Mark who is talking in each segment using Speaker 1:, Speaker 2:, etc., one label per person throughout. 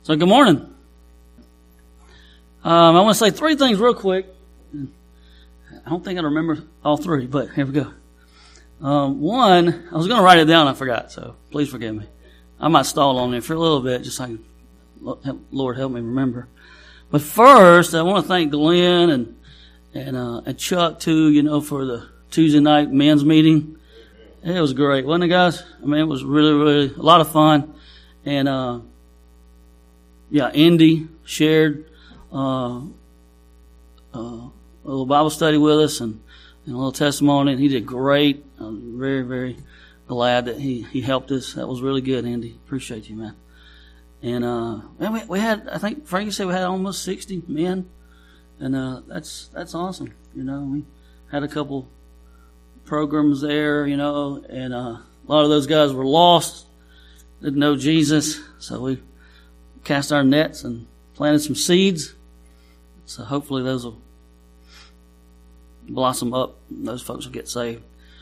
Speaker 1: So good morning. I want to say three things real quick. I don't think I remember all three, but here we go. One, I was going to write it down, I forgot, so please forgive me. I might stall on it for a little bit, just so I can, Lord help me remember. But first, I want to thank Glenn and Chuck too, for the Tuesday night men's meeting. It was great, wasn't it, guys? I mean, it was really, really a lot of fun. And Indy shared a little Bible study with us and a little testimony, and he did great. I was very, very glad that he helped us. That was really good, Andy. Appreciate you, man. And we had, I think Frankie said we had almost 60 men, and that's awesome. We had a couple programs there, and a lot of those guys were lost, didn't know Jesus, so we cast our nets and planted some seeds. So hopefully those will blossom up and those folks will get saved.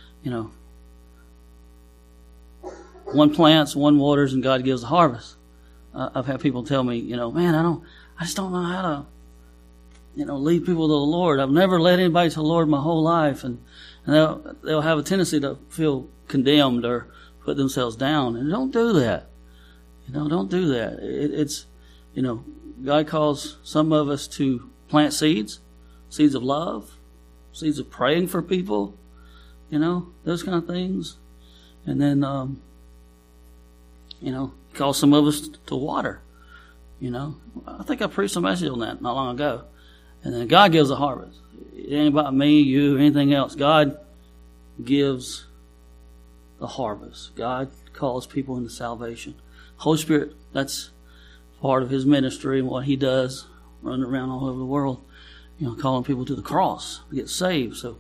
Speaker 1: One plants, one waters, and God gives the harvest. I've had people tell me, man, I just don't know how to, lead people to the Lord. I've never led anybody to the Lord my whole life. And they'll have a tendency to feel condemned or put themselves down. And don't do that. Don't do that. It's God calls some of us to plant seeds of love, seeds of praying for people, those kind of things. And then, He calls some of us to water, I think I preached a message on that not long ago. And then God gives a harvest. It ain't about me, you, or anything else. God gives the harvest. God calls people into salvation. Holy Spirit, that's part of His ministry and what He does, running around all over the world, calling people to the cross to get saved. So,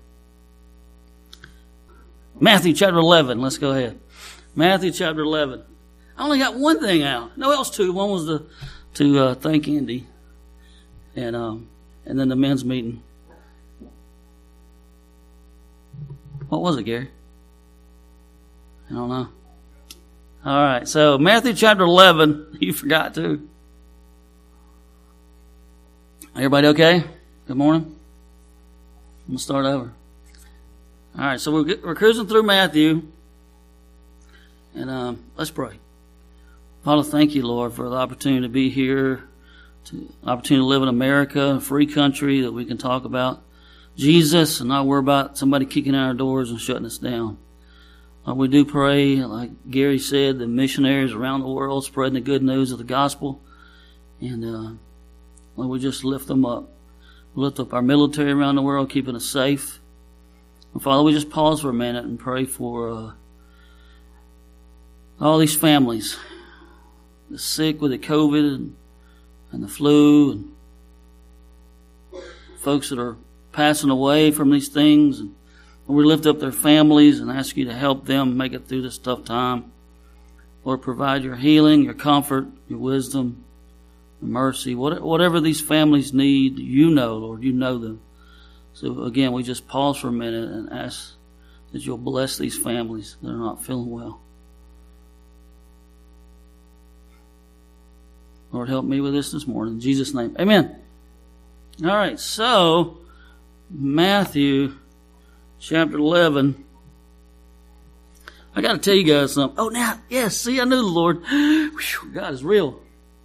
Speaker 1: Matthew chapter 11, let's go ahead. Matthew chapter 11. I only got one thing out. No, else two. One was to thank Andy, and then the men's meeting. What was it, Gary? I don't know. All right, so Matthew chapter 11. You forgot to. Everybody okay? Good morning. I'm going to start over. All right, so we're cruising through Matthew. And let's pray. Father, thank you, Lord, for the opportunity to be here, the opportunity to live in America, a free country that we can talk about Jesus and not worry about somebody kicking out our doors and shutting us down. Lord, we do pray, like Gary said, the missionaries around the world spreading the good news of the gospel. And Lord, we just lift them up. We lift up our military around the world, keeping us safe. And Father, we just pause for a minute and pray for all these families, the sick with the COVID and the flu, and folks that are passing away from these things. And we lift up their families and ask you to help them make it through this tough time. Lord, provide your healing, your comfort, your wisdom, your mercy. Whatever these families need, Lord, you know them. So again, we just pause for a minute and ask that you'll bless these families that are not feeling well. Lord, help me with this morning. In Jesus' name, amen. All right, so Matthew chapter 11. I got to tell you guys something. Oh, now, yes, see, I knew the Lord. Whew, God is real.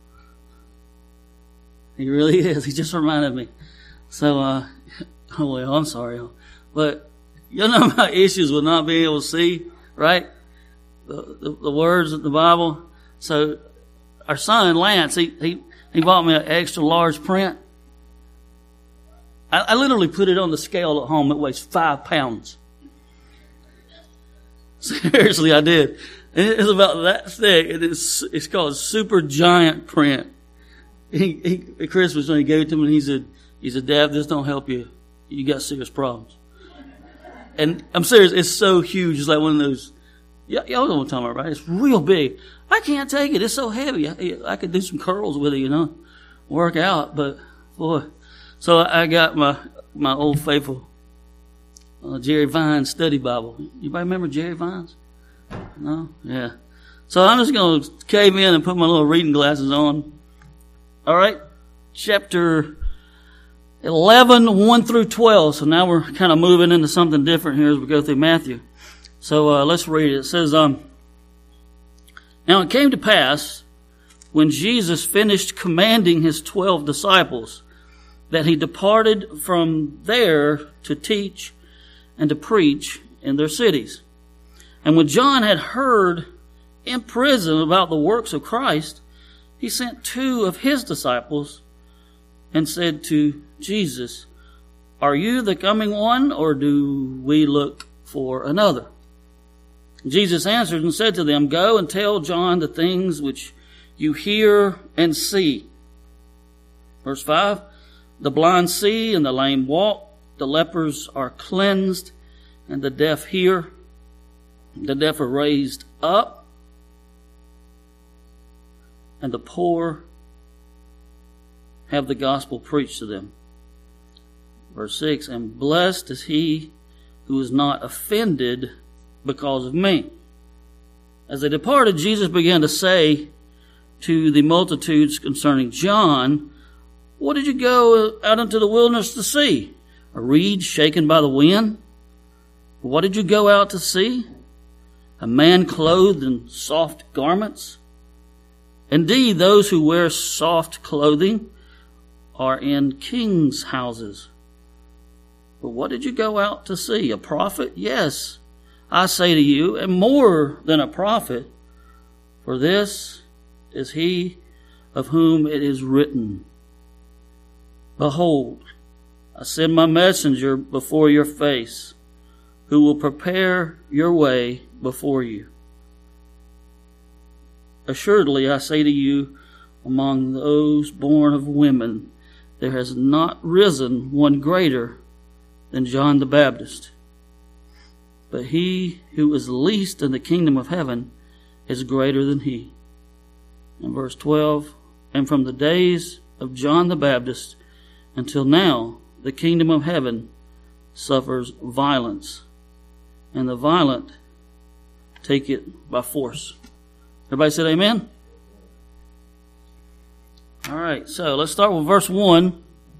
Speaker 1: He really is. He just reminded me. So, I'm sorry. But you know my issues with not being able to see, right? The words of the Bible. So, our son, Lance, he bought me an extra large print. I literally put it on the scale at home. It weighs 5 pounds. Seriously, I did. It's about that thick. It's called super giant print. At Christmas when he gave it to me, he said, Dad, this don't help you. You got serious problems. And I'm serious. It's so huge. It's like one of those. Y'all know what I'm talking about, right? It's real big. I can't take it. It's so heavy. I could do some curls with it, work out. But boy, so I got my old faithful Jerry Vines study Bible. Anybody remember Jerry Vines? No? Yeah. So I'm just going to cave in and put my little reading glasses on All right, chapter 11, 1 through 12. So now we're kind of moving into something different here as we go through Matthew. So let's read it. It says, Now it came to pass, when Jesus finished commanding his 12 disciples, that he departed from there to teach and to preach in their cities. And when John had heard in prison about the works of Christ, he sent 2 of his disciples and said to Jesus, "Are you the coming one, or do we look for another?" Jesus answered and said to them, "Go and tell John the things which you hear and see." Verse 5, "The blind see and the lame walk, the lepers are cleansed and the deaf hear, the deaf are raised up, and the poor have the gospel preached to them." Verse 6, "And blessed is he who is not offended because of me." As they departed, Jesus began to say to the multitudes concerning John, "What did you go out into the wilderness to see? A reed shaken by the wind? What did you go out to see? A man clothed in soft garments? Indeed, those who wear soft clothing are in kings' houses. But what did you go out to see? A prophet? Yes, I say to you, and more than a prophet. For this is he of whom it is written, 'Behold, I send my messenger before your face, who will prepare your way before you.' Assuredly, I say to you, among those born of women, there has not risen one greater than John the Baptist. But he who is least in the kingdom of heaven is greater than he." In verse 12, "And from the days of John the Baptist until now, the kingdom of heaven suffers violence, and the violent take it by force." Everybody said amen? All right, so let's start with verse 1.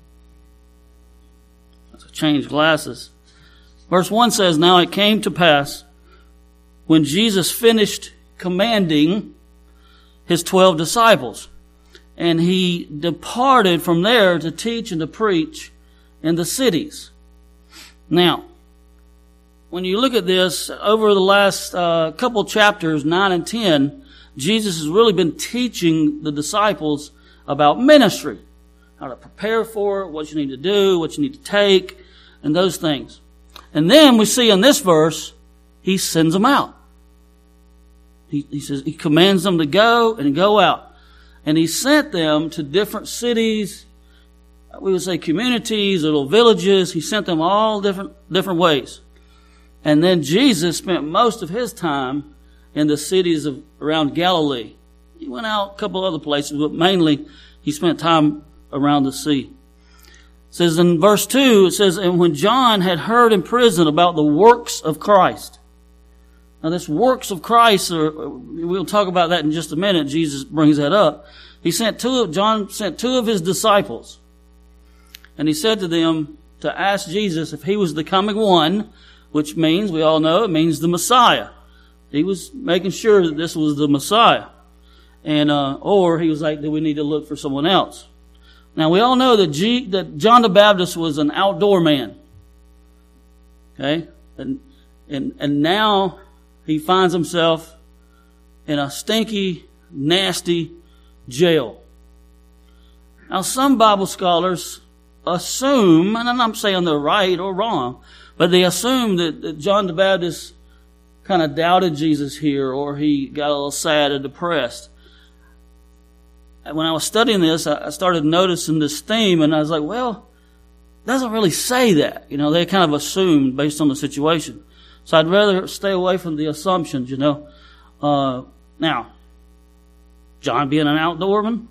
Speaker 1: Let's change glasses. Verse 1 says, "Now it came to pass, when Jesus finished commanding his 12 disciples, and he departed from there to teach and to preach in the cities." Now, when you look at this, over the last couple chapters, 9 and 10, Jesus has really been teaching the disciples about ministry, how to prepare for it, what you need to do, what you need to take, and those things. And then we see in this verse, he sends them out. He says, he commands them to go and go out. And he sent them to different cities, we would say communities, little villages. He sent them all different ways. And then Jesus spent most of his time in the cities around Galilee. He went out a couple other places, but mainly he spent time around the sea. It says in verse 2, it says, "And when John had heard in prison about the works of Christ." Now this works of Christ, we'll talk about that in just a minute. Jesus brings that up. John sent 2 of his disciples. And he said to them to ask Jesus if he was the coming one, which means, we all know, it means the Messiah. He was making sure that this was the Messiah. And, or he was like, do we need to look for someone else? Now we all know that John the Baptist was an outdoor man. Okay? And now he finds himself in a stinky, nasty jail. Now some Bible scholars assume, and I'm not saying they're right or wrong, but they assume that John the Baptist kind of doubted Jesus here, or he got a little sad and depressed. When I was studying this, I started noticing this theme, and I was like, well, it doesn't really say that. You know, they kind of assumed based on the situation. So I'd rather stay away from the assumptions, you know. Now, John being an outdoorman,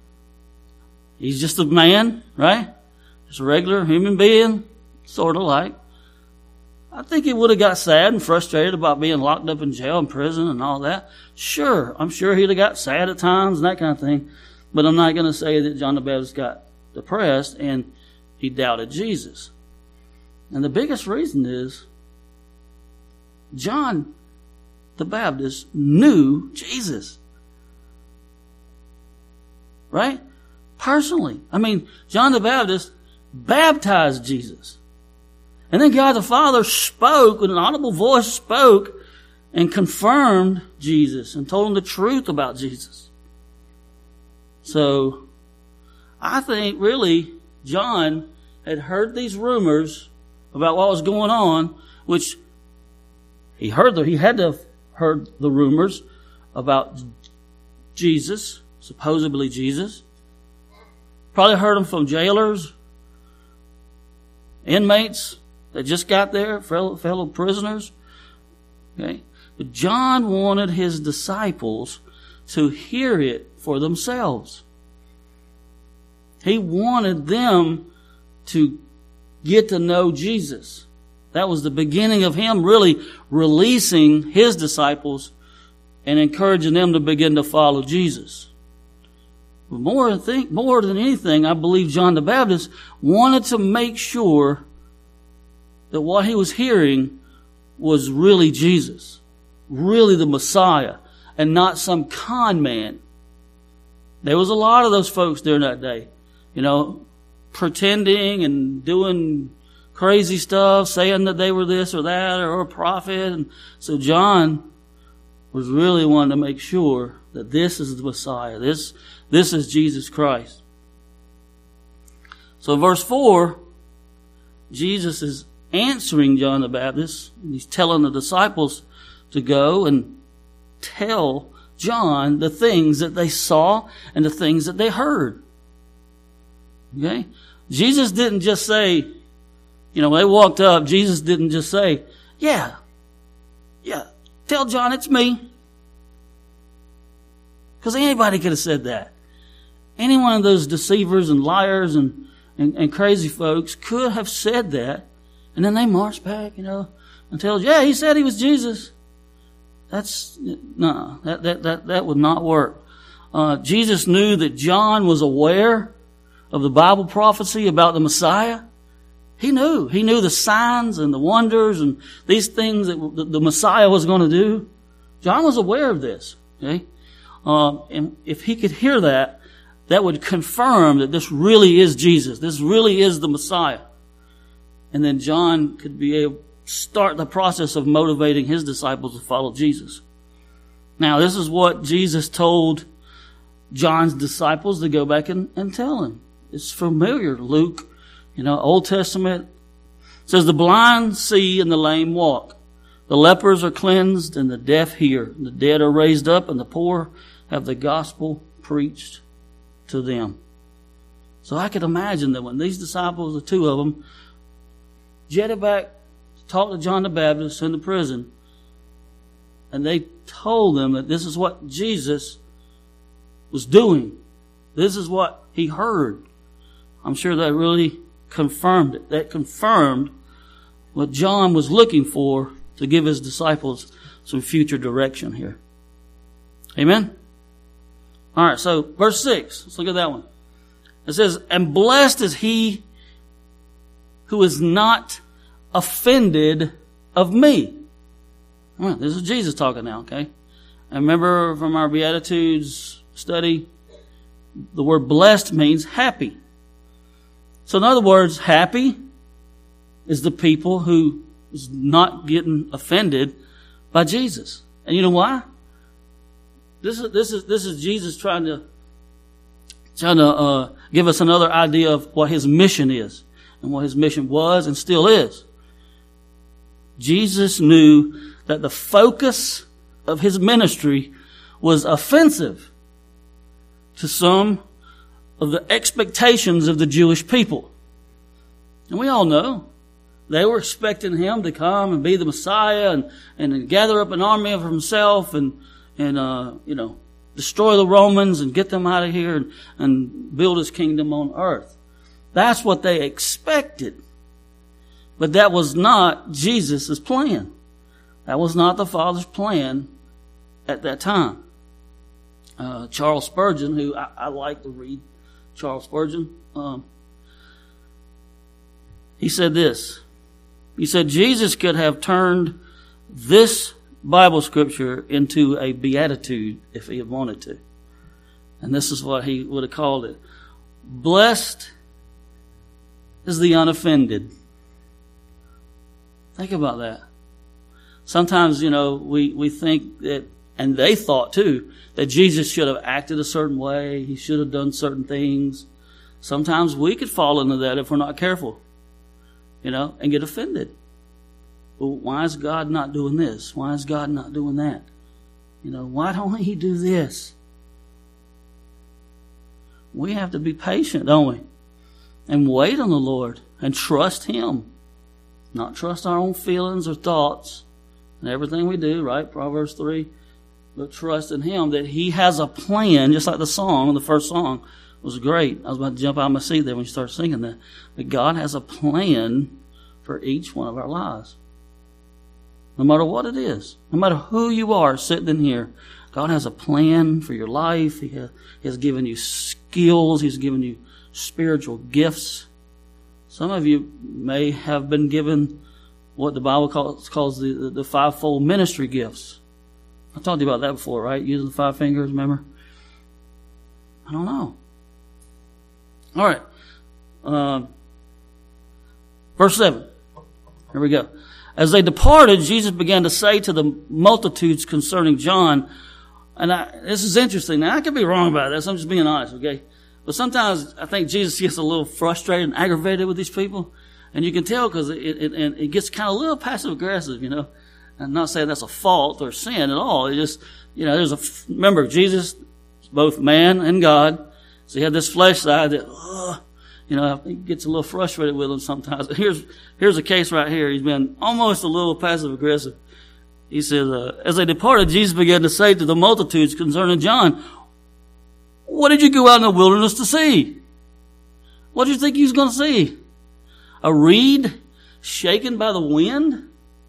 Speaker 1: he's just a man, right? Just a regular human being, sort of like. I think he would have got sad and frustrated about being locked up in jail and prison and all that. Sure, I'm sure he'd have got sad at times and that kind of thing. But I'm not going to say that John the Baptist got depressed and he doubted Jesus. And the biggest reason is John the Baptist knew Jesus. Right? Personally. I mean, John the Baptist baptized Jesus. And then God the Father spoke, with an audible voice spoke, and confirmed Jesus and told him the truth about Jesus. So, I think really John had heard these rumors about what was going on, which he had to have heard the rumors about Jesus, supposedly Jesus. Probably heard them from jailers, inmates that just got there, fellow prisoners. Okay? But John wanted his disciples to hear it for themselves. He wanted them to get to know Jesus. That was the beginning of him really releasing his disciples and encouraging them to begin to follow Jesus. But more than anything, I believe John the Baptist wanted to make sure that what he was hearing was really Jesus, really the Messiah, and not some con man. There was a lot of those folks during that day, pretending and doing crazy stuff, saying that they were this or that or a prophet. And so John was really wanting to make sure that this is the Messiah. This is Jesus Christ. So verse 4, Jesus is answering John the Baptist. He's telling the disciples to go and tell John the things that they saw and the things that they heard. Okay? Jesus didn't just say, when they walked up, Jesus didn't just say, yeah, tell John it's me. Because anybody could have said that. Any one of those deceivers and liars and crazy folks could have said that, and then they march back, and tell, he said he was Jesus. That would not work. Jesus knew that John was aware of the Bible prophecy about the Messiah. He knew the signs and the wonders and these things that the Messiah was going to do. John was aware of this. Okay, and if he could hear that, that would confirm that this really is Jesus. This really is the Messiah. And then John could be able to start the process of motivating his disciples to follow Jesus. Now, this is what Jesus told John's disciples to go back and tell him. It's familiar. Luke, Old Testament says, the blind see and the lame walk. The lepers are cleansed and the deaf hear. The dead are raised up and the poor have the gospel preached to them. So I could imagine that when these disciples, the two of them, jetted back to talk to John the Baptist in the prison, and they told them that this is what Jesus was doing. This is what he heard. I'm sure that really confirmed it. That confirmed what John was looking for to give his disciples some future direction here. Amen? All right, so verse 6. Let's look at that one. It says, and blessed is he who is not offended of me. Well, this is Jesus talking now, okay? I remember from our Beatitudes study, the word blessed means happy. So in other words, happy is the people who is not getting offended by Jesus. And you know why? This is Jesus trying to give us another idea of what his mission is and what his mission was and still is. Jesus knew that the focus of his ministry was offensive to some of the expectations of the Jewish people. And we all know they were expecting him to come and be the Messiah and gather up an army of himself and destroy the Romans and get them out of here and build his kingdom on earth. That's what they expected. But that was not Jesus' plan. That was not the Father's plan at that time. Charles Spurgeon, who I like to read Charles Spurgeon. He said this. He said, Jesus could have turned this Bible scripture into a beatitude if he had wanted to. And this is what he would have called it. Blessed is the unoffended. Think about that. Sometimes, we think that, and they thought too, that Jesus should have acted a certain way. He should have done certain things. Sometimes we could fall into that if we're not careful, and get offended. Well, why is God not doing this? Why is God not doing that? Why don't he do this? We have to be patient, don't we? And wait on the Lord and trust him. Not trust our own feelings or thoughts and everything we do, right? Proverbs 3. But trust in him that he has a plan, just like the first song was great. I was about to jump out of my seat there when you started singing that. But God has a plan for each one of our lives. No matter what it is, no matter who you are sitting in here, God has a plan for your life. He has given you skills. He's given you spiritual gifts. Some of you may have been given what the Bible calls the fivefold ministry gifts. I talked to you about that before, right? Using the 5 fingers, remember? I don't know. All right. Verse 7. Here we go. As they departed, Jesus began to say to the multitudes concerning John, and this is interesting. Now, I could be wrong about this. I'm just being honest, okay? But sometimes I think Jesus gets a little frustrated and aggravated with these people. And you can tell because it gets kind of a little passive-aggressive, I'm not saying that's a fault or sin at all. It just, remember, Jesus is both man and God. So he had this flesh side that, he gets a little frustrated with him sometimes. Here's a case right here. He's been almost a little passive-aggressive. He says, as they departed, Jesus began to say to the multitudes concerning John, what did you go out in the wilderness to see? What did you think you was going to see? A reed shaken by the wind?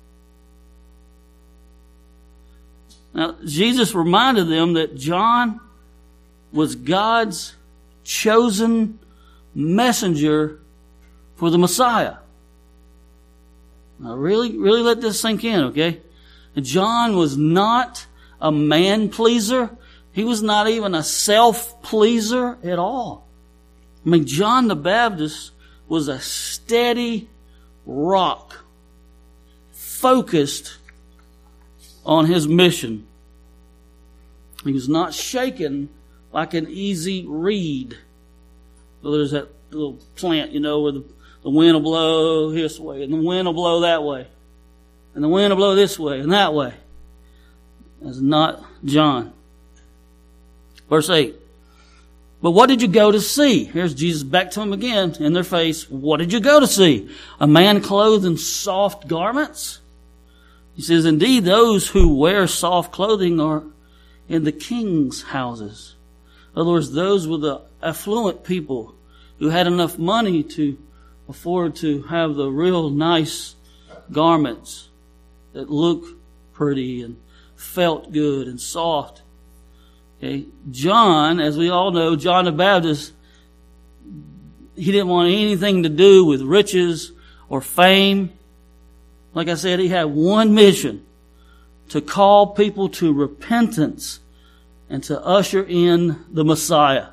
Speaker 1: Now, Jesus reminded them that John was God's chosen messenger for the Messiah. Now, really let this sink in, okay? John was not a man pleaser. He was not even a self-pleaser at all. I mean, John the Baptist was a steady rock, focused on his mission. He was not shaken like an easy reed. So there's that little plant, where the wind will blow this way, and the wind will blow that way, and the wind will blow this way and that way. That's not John. Verse 8. But what did you go to see? Here's Jesus back to them again in their face. What did you go to see? A man clothed in soft garments? He says, indeed, those who wear soft clothing are in the king's houses. In other words, those were the affluent people who had enough money to afford to have the real nice garments that look pretty and felt good and soft. Okay. John, as we all know, John the Baptist, he didn't want anything to do with riches or fame. Like I said, he had one mission: to call people to repentance and to usher in the Messiah.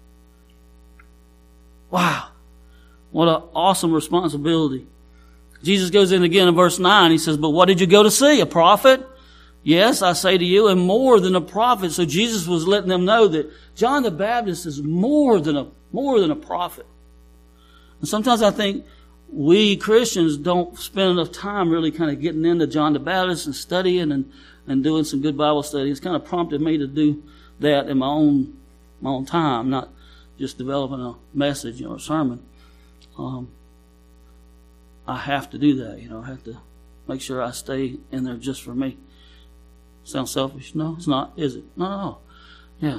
Speaker 1: Wow. What an awesome responsibility. Jesus goes in again in verse 9. He says, but what did you go to see? A prophet? Yes, I say to you, and more than a prophet. So Jesus was letting them know that John the Baptist is more than a prophet. And sometimes I think we Christians don't spend enough time really kind of getting into John the Baptist and studying and doing some good Bible study. It's kind of prompted me to do that in my own time, not just developing a message or a sermon. I have to do that. I have to make sure I stay in there just for me. Sounds selfish? No, it's not, is it? No. Yeah.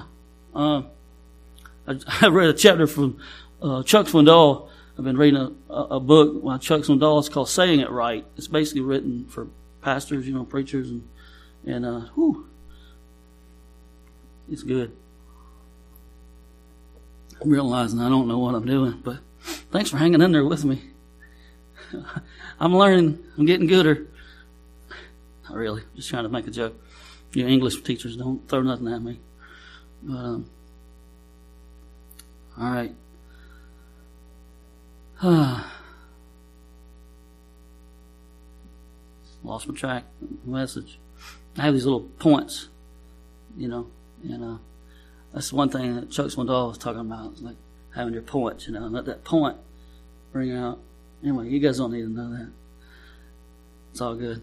Speaker 1: I read a chapter from Chuck Swindoll. I've been reading a book by Chuck Swindoll. It's called Saying It Right. It's basically written for pastors, preachers, and it's good. I'm realizing I don't know what I'm doing, but thanks for hanging in there with me. I'm learning. I'm getting gooder. Not really. Just trying to make a joke. You English teachers, don't throw nothing at me. But, all right. Lost my track. Message. I have these little points, and that's one thing that Chuck Swindoll was talking about. It's like having your points, let that point bring out. Anyway, you guys don't need to know that. It's all good.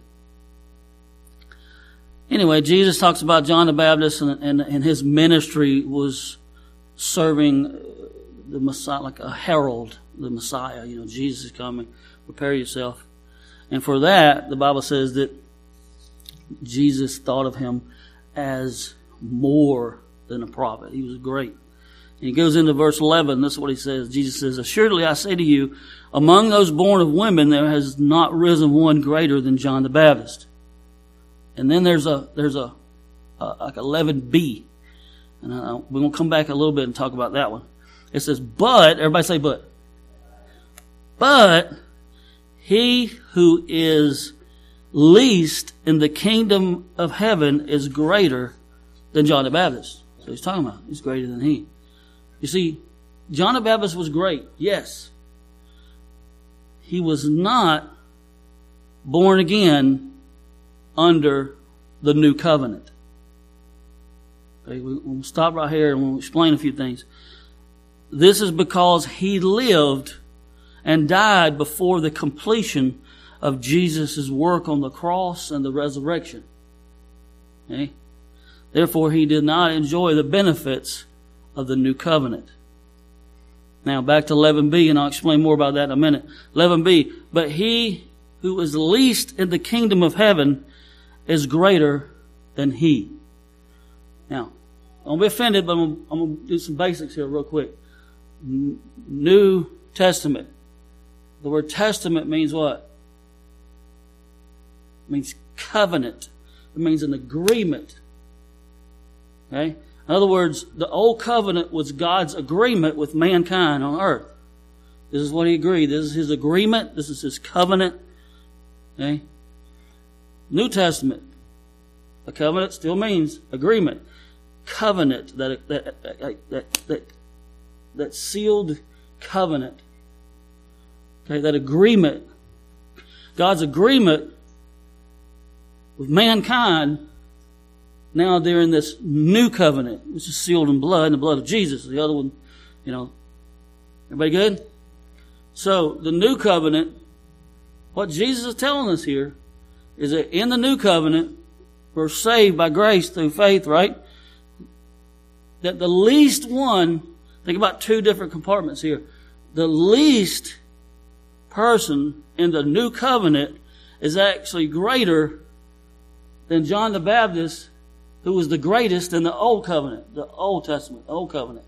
Speaker 1: Anyway, Jesus talks about John the Baptist, and his ministry was serving the Messiah, like a herald, the Messiah. Jesus is coming. Prepare yourself. And for that, the Bible says that Jesus thought of him as more than a prophet. He was great. And he goes into verse 11. This is what he says. Jesus says, "Assuredly I say to you, among those born of women, there has not risen one greater than John the Baptist." And then there's like 11b. And we're going to come back a little bit and talk about that one. It says, but, everybody say but. But he who is least in the kingdom of heaven is greater than John the Baptist. So he's talking about, he's greater than he. You see, John the Baptist was great, yes. He was not born again under the new covenant. Okay, we'll stop right here and we'll explain a few things. This is because he lived and died before the completion of Jesus' work on the cross and the resurrection. Okay? Therefore, he did not enjoy the benefits of the new covenant. Now, back to 11b, and I'll explain more about that in a minute. 11b, but he who is least in the kingdom of heaven is greater than he. Now, don't be offended, but I'm going to do some basics here real quick. New Testament. The word testament means what? It means covenant. It means an agreement. Okay? In other words, the old covenant was God's agreement with mankind on earth. This is what he agreed. This is his agreement. This is his covenant. Okay? New Testament. A covenant still means agreement. Covenant. That sealed covenant. Okay, that agreement. God's agreement with mankind. Now they're in this new covenant, which is sealed in the blood of Jesus. The other one, everybody good? So, the new covenant, what Jesus is telling us here is that in the new covenant, we're saved by grace through faith, right? That the least one, think about two different compartments here. The least person in the new covenant is actually greater than John the Baptist, who was the greatest in the Old Covenant, the Old Testament, the Old Covenant.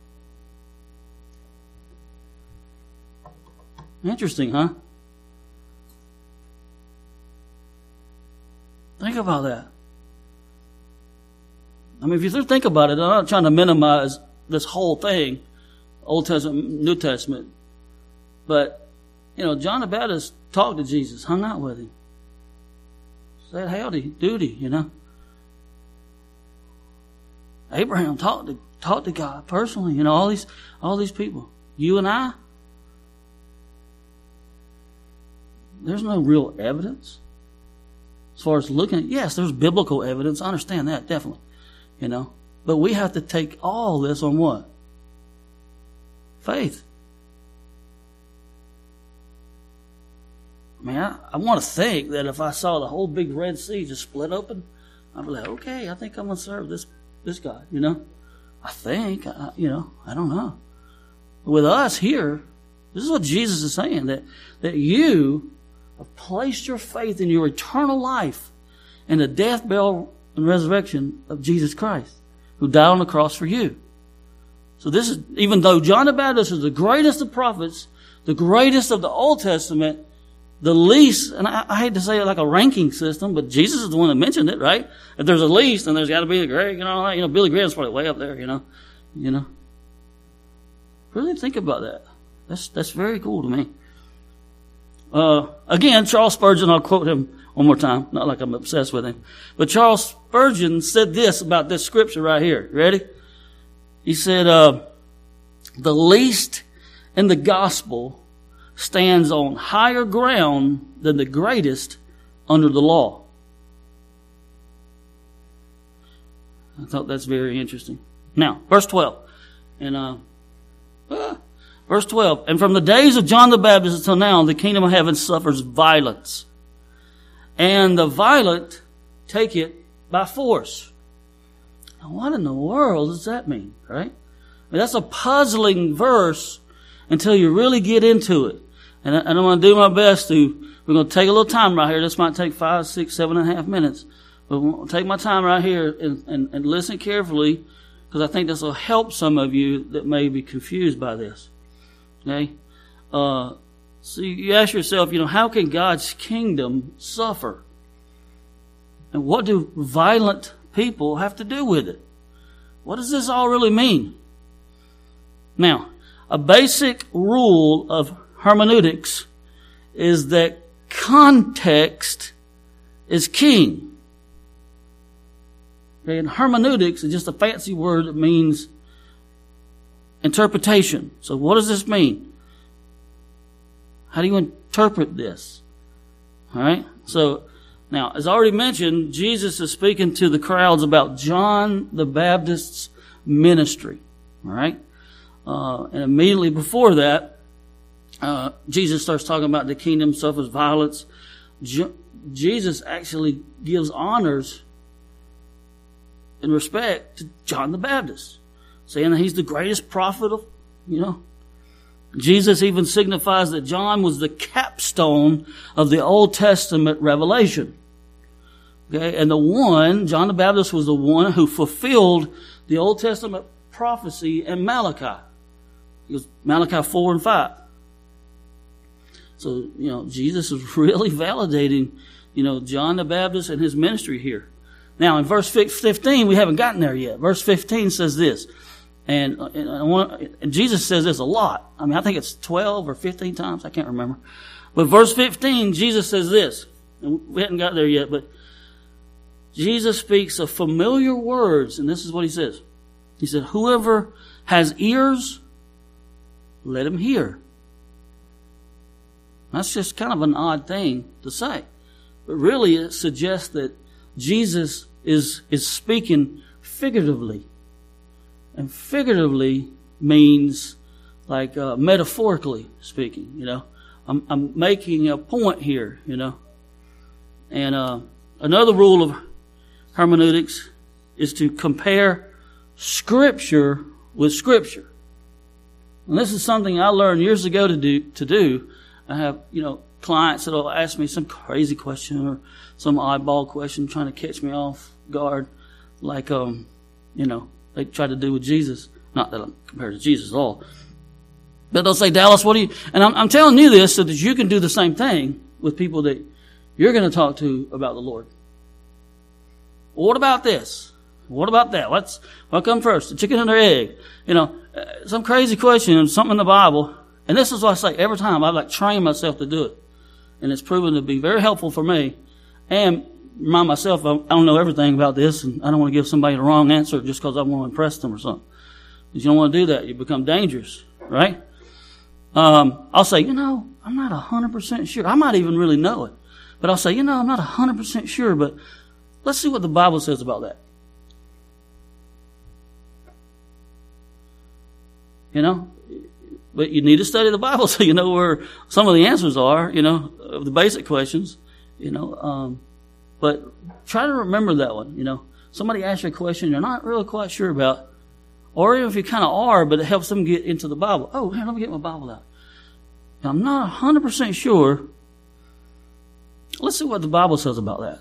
Speaker 1: Interesting, huh? Think about that. I mean, if you think about it, I'm not trying to minimize this whole thing, Old Testament, New Testament, but, John the Baptist talked to Jesus, hung out with him, said howdy, doody, Abraham talked to God personally, all these people. You and I, there's no real evidence as far as looking at. Yes, there's biblical evidence. I understand that, definitely, But we have to take all this on what? Faith. I mean, I want to think that if I saw the whole big Red Sea just split open, I'd be like, okay, I think I'm going to serve this God, I think, I don't know. With us here, this is what Jesus is saying, that you have placed your faith in your eternal life in the death, burial, and resurrection of Jesus Christ, who died on the cross for you. So this is, even though John the Baptist is the greatest of prophets, the greatest of the Old Testament, the least, and I hate to say it like a ranking system, but Jesus is the one that mentioned it, right? If there's a least, then there's got to be a great, Billy Graham's probably way up there, Really think about that. That's very cool to me. Again, Charles Spurgeon, I'll quote him one more time. Not like I'm obsessed with him. But Charles Spurgeon said this about this scripture right here. Ready? He said, the least in the gospel stands on higher ground than the greatest under the law. I thought that's very interesting. Now, verse 12. Verse 12. And from the days of John the Baptist until now, the kingdom of heaven suffers violence. And the violent take it by force. Now, what in the world does that mean, right? I mean, that's a puzzling verse until you really get into it. And I'm going to do my best we're going to take a little time right here. This might take 5, 6, 7.5 minutes. But we'll take my time right here and listen carefully, because I think this will help some of you that may be confused by this. Okay? So you ask yourself, how can God's kingdom suffer? And what do violent people have to do with it? What does this all really mean? Now, a basic rule of hermeneutics is that context is king. Okay, and hermeneutics is just a fancy word that means interpretation. So what does this mean? How do you interpret this? All right. So now, as I already mentioned, Jesus is speaking to the crowds about John the Baptist's ministry. All right. And immediately before that, Jesus starts talking about the kingdom suffers violence. Jesus actually gives honors and respect to John the Baptist, saying that he's the greatest prophet of, Jesus even signifies that John was the capstone of the Old Testament revelation. Okay, and John the Baptist was the one who fulfilled the Old Testament prophecy in Malachi. It was Malachi 4 and 5. So, Jesus is really validating, John the Baptist and his ministry here. Now, in verse 15, we haven't gotten there yet. Verse 15 says this. And Jesus says this a lot. I mean, I think it's 12 or 15 times. I can't remember. But verse 15, Jesus says this. And we haven't got there yet, but Jesus speaks of familiar words. And this is what he says. He said, whoever has ears, let him hear. That's just kind of an odd thing to say. But really it suggests that Jesus is speaking figuratively. And figuratively means like metaphorically speaking, I'm making a point here, And another rule of hermeneutics is to compare Scripture with Scripture. And this is something I learned years ago to do. I have, clients that will ask me some crazy question or some oddball question trying to catch me off guard, like, they try to do with Jesus. Not that I'm compared to Jesus at all. But they'll say, Dallas, what do you... And I'm telling you this so that you can do the same thing with people that you're going to talk to about the Lord. Well, what about this? What about that? What come first? The chicken and the egg? Some crazy question, something in the Bible. And this is what I say every time. I train myself to do it. And it's proven to be very helpful for me. And remind myself, I don't know everything about this, and I don't want to give somebody the wrong answer just because I want to impress them or something. Because you don't want to do that. You become dangerous, right? I'll say, I'm not 100% sure. I might even really know it. But I'll say, I'm not 100% sure, but let's see what the Bible says about that. But you need to study the Bible so you know where some of the answers are, of the basic questions, But try to remember that one, Somebody asks you a question you're not really quite sure about, or even if you kind of are, but it helps them get into the Bible. Oh, here, let me get my Bible out. Now, I'm not 100% sure. Let's see what the Bible says about that.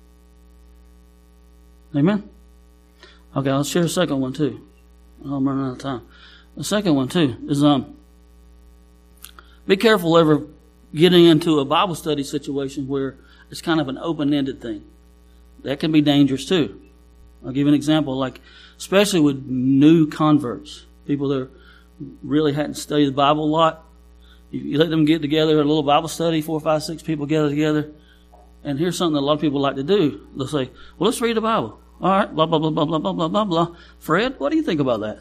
Speaker 1: Amen? Okay, I'll share a second one too. I'm running out of time. The second one too is, be careful ever getting into a Bible study situation where it's kind of an open-ended thing. That can be dangerous too. I'll give you an example, especially with new converts, people that are really hadn't studied the Bible a lot, you let them get together, a little Bible study, 4, 5, 6 people gather together. And here's something that a lot of people like to do. They'll say, well, let's read the Bible. All right, blah, blah, blah, blah, blah, blah, blah, blah, blah. Fred, what do you think about that?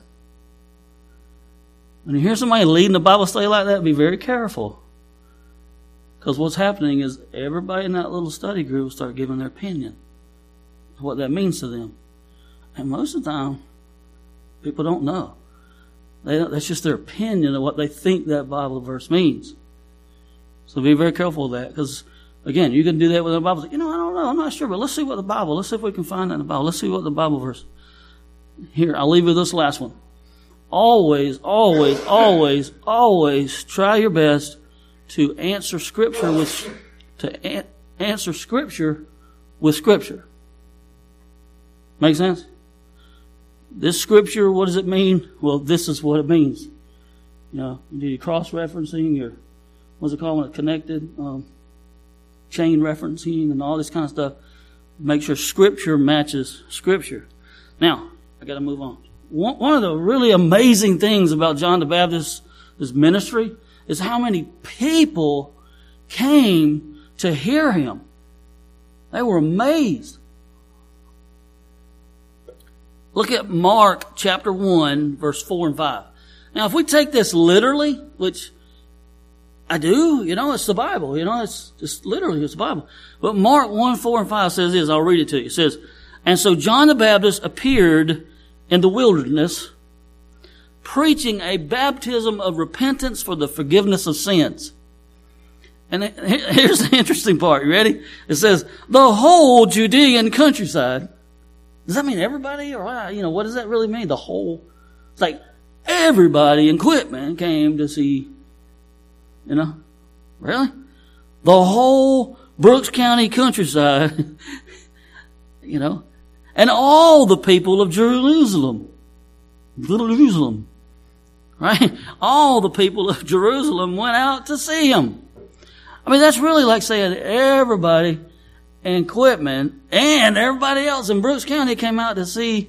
Speaker 1: When you hear somebody leading a Bible study like that, be very careful. Because what's happening is everybody in that little study group will start giving their opinion of what that means to them. And most of the time, people don't know. That's just their opinion of what they think that Bible verse means. So be very careful of that. Because, again, you can do that with the Bible. I don't know, I'm not sure, but let's see what the Bible, let's see if we can find that in the Bible. Let's see what the Bible verse. Here, I'll leave you with this last one. Always, always, always, always try your best to answer Scripture with Scripture. Make sense? This Scripture, what does it mean? Well, this is what it means. You do your cross-referencing, your, what's it called, connected, chain referencing and all this kind of stuff. Make sure Scripture matches Scripture. Now, I got to move on. One of the really amazing things about John the Baptist's ministry is how many people came to hear him. They were amazed. Look at Mark chapter 1, verse 4 and 5. Now, if we take this literally, which I do, it's the Bible, it's just literally, it's the Bible. But Mark 1, 4 and 5 says this, I'll read it to you. It says, and so John the Baptist appeared in the wilderness, preaching a baptism of repentance for the forgiveness of sins. And here's the interesting part. You ready? It says, the whole Judean countryside. Does that mean everybody? Or, what does that really mean? The whole? It's like everybody in Quitman came to see, Really? The whole Brooks County countryside, and all the people of Jerusalem, right? All the people of Jerusalem went out to see him. I mean, that's really like saying everybody in Quitman and everybody else in Brooks County came out to see,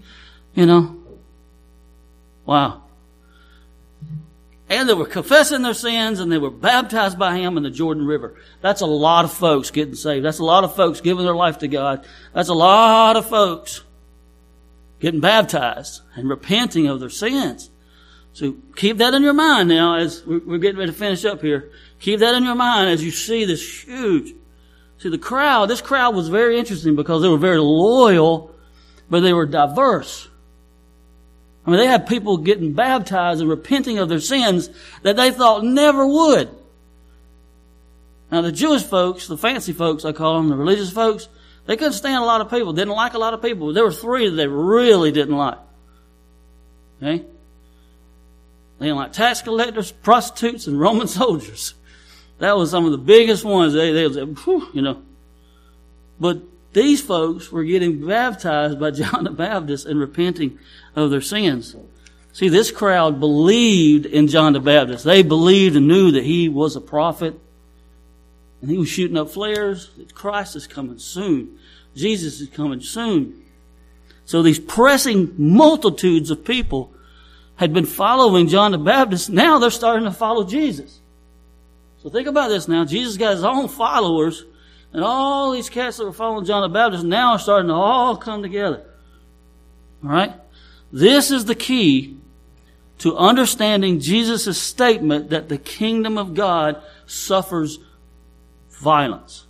Speaker 1: Wow. And they were confessing their sins and they were baptized by him in the Jordan River. That's a lot of folks getting saved. That's a lot of folks giving their life to God. That's a lot of folks getting baptized and repenting of their sins. So keep that in your mind now as we're getting ready to finish up here. Keep that in your mind as you see this huge. See, this crowd was very interesting because they were very loyal, but they were diverse. I mean, they had people getting baptized and repenting of their sins that they thought never would. Now, the Jewish folks, the fancy folks, I call them, the religious folks, they couldn't stand a lot of people, didn't like a lot of people. There were 3 that they really didn't like. Okay? They didn't like tax collectors, prostitutes, and Roman soldiers. That was some of the biggest ones. They would say, whew, But these folks were getting baptized by John the Baptist and repenting of their sins. See, this crowd believed in John the Baptist. They believed and knew that he was a prophet. And he was shooting up flares that Christ is coming soon. Jesus is coming soon. So these pressing multitudes of people had been following John the Baptist. Now they're starting to follow Jesus. So think about this now. Jesus got his own followers. And all these cats that were following John the Baptist now are starting to all come together. All right? This is the key to understanding Jesus' statement that the kingdom of God suffers violence.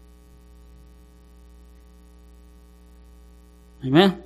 Speaker 1: Amen?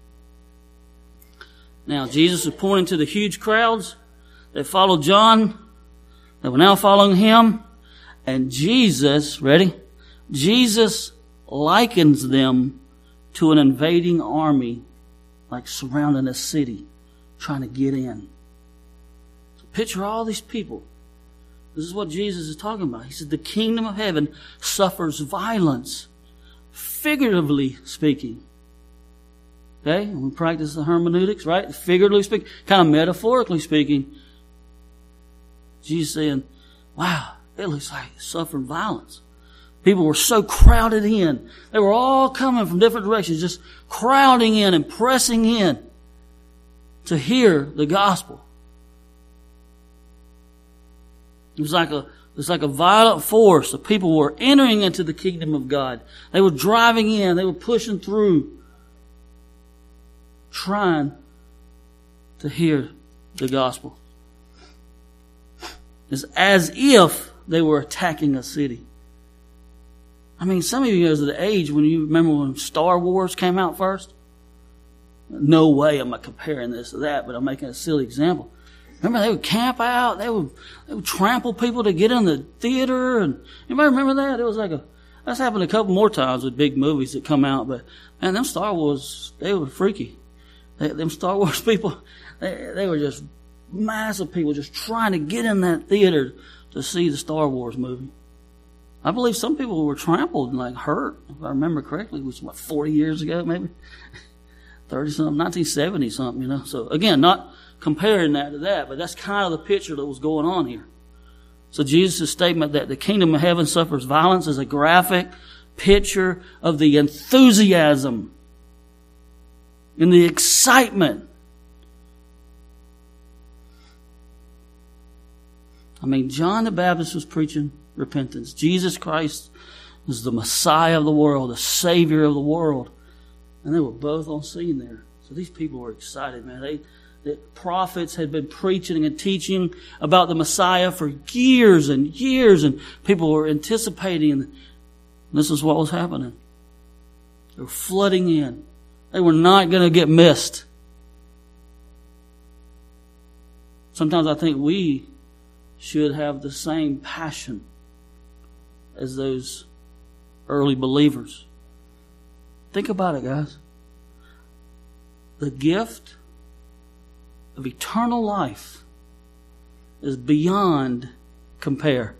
Speaker 1: Now, Jesus is pointing to the huge crowds that followed John, that were now following him. And Jesus, ready? Jesus likens them to an invading army, like surrounding a city, trying to get in. So picture all these people. This is what Jesus is talking about. He said the kingdom of heaven suffers violence, figuratively speaking. Okay? And we practice the hermeneutics, right? Figuratively speaking, kind of metaphorically speaking. Jesus saying, wow, it looks like it's suffering violence. People were so crowded in. They were all coming from different directions, just crowding in and pressing in to hear the gospel. It was like a violent force. The people were entering into the kingdom of God. They were driving in. They were pushing through, trying to hear the gospel. It's as if they were attacking a city. I mean, some of you guys are the age when you remember when Star Wars came out first. No way am I comparing this to that, but I'm making a silly example. Remember, they would camp out. They would trample people to get in the theater. And anybody remember that? It was like that's happened a couple more times with big movies that come out. But man, them Star Wars, they were freaky. Them Star Wars people, they were just massive people just trying to get in that theater to see the Star Wars movie. I believe some people were trampled and like hurt, if I remember correctly, which was 40 years ago, maybe 30-something, 1970-something, you know. So again, not comparing that to that, but that's kind of the picture that was going on here. So Jesus' statement that the kingdom of heaven suffers violence is a graphic picture of the enthusiasm and the excitement. I mean, John the Baptist was preaching repentance. Jesus Christ was the Messiah of the world, the Savior of the world. And they were both on scene there. So these people were excited, man. The prophets had been preaching and teaching about the Messiah for years and years, and people were anticipating. And this is what was happening. They were flooding in. They were not going to get missed. Sometimes I think we should have the same passion as those early believers. Think about it, guys. The gift of eternal life is beyond compare.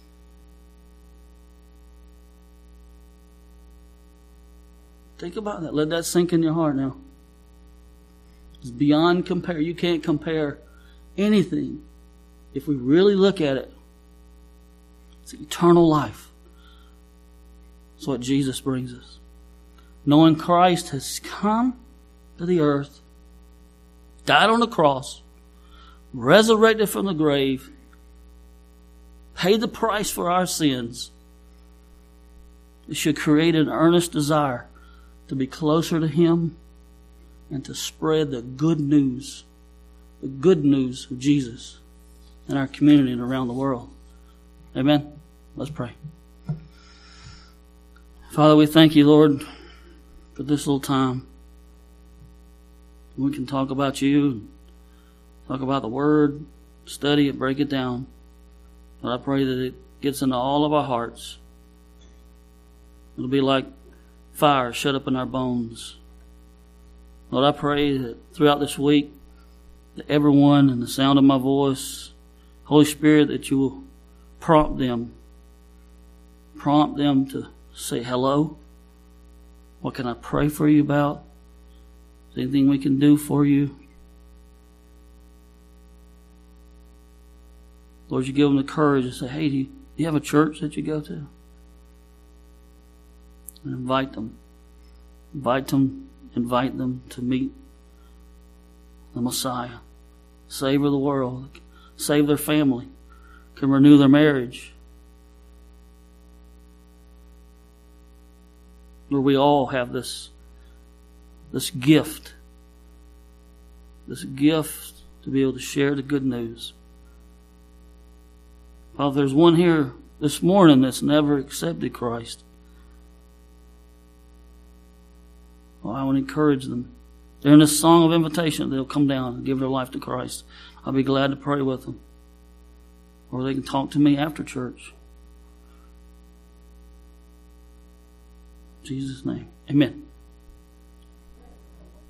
Speaker 1: Think about that. Let that sink in your heart now. It's beyond compare. You can't compare anything. If we really look at it, it's eternal life. That's what Jesus brings us. Knowing Christ has come to the earth, died on the cross, resurrected from the grave, paid the price for our sins, it should create an earnest desire to be closer to Him and to spread the good news of Jesus in our community and around the world. Amen? Let's pray. Father, we thank You, Lord, for this little time. We can talk about You, talk about the Word, study it, break it down. But I pray that it gets into all of our hearts. It'll be like fire shut up in our bones. Lord, I pray that throughout this week, that everyone in the sound of my voice, Holy Spirit, that You will prompt them to say hello. What can I pray for you about? Is there anything we can do for you? Lord, You give them the courage to say, hey, do you have a church that you go to? And invite them to meet the Messiah, Savior of the world, save their family, can renew their marriage. Lord, we all have this gift to be able to share the good news. Father, if there's one here this morning that's never accepted Christ, well, I would encourage them. During this song of invitation, they'll come down and give their life to Christ. I'll be glad to pray with them. Or they can talk to me after church. In Jesus' name, amen.